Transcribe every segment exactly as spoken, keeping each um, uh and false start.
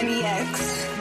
Kenny X.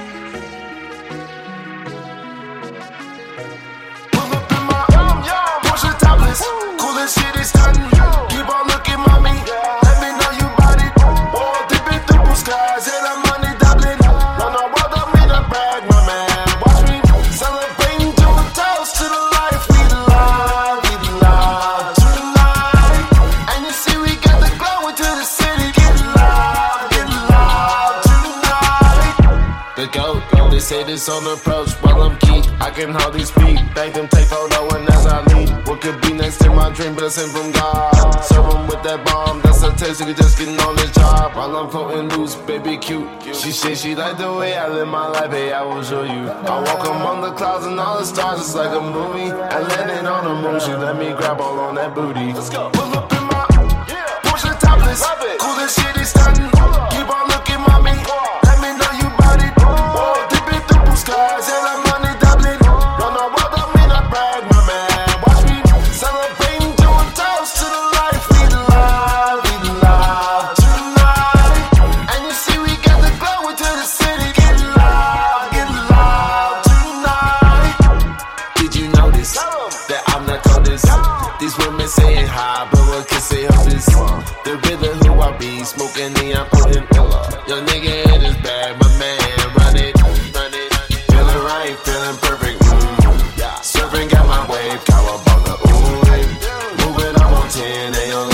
Pull up in my Porsche topless, cool as shit is stunning. Keep on looking, mommy. Let me know you bout it. Wall dipping through blue skies, and I'm money doubling. Run the world up in a bag, my man. Watch me celebrating to a toast to the life we love, we love tonight. And you see we got the glow into the city. Get love, get love tonight. The goat, they say this on approach. Well, I'm key, I can hardly speak. Thank them, take photo, and as I leave, what could be next to my dream, blessing from God. Serve them with that bomb, that's a taste, you can just get on this job. While I'm floating loose, baby cute. She say she like the way I live my life, hey, I will show you. I walk among the clouds and all the stars, it's like a movie. I landed on the moon, she let me grab all on that booty. Let's go. Pull up in my Porsche topless, cool as shit is stunning. Keep on looking, mommy. Let me know you bout it. Wall dipping through blue skies, and I'm money doubling. Run the world up in a bag, my man. Watch me celebrating to a toast to the life we love, we love tonight. And you see we got the glow into the city. Get love, get love tonight. Did you notice that I'm the coldest? These women saying hi, but what can say of this? The rhythm who I be, smoking neon potent. Your nigga in his bag, my man, run it, run it. Feeling right, feeling perfect. Mm. Surfing got my wave, cowabunga, ooh. Moving up on ten, they on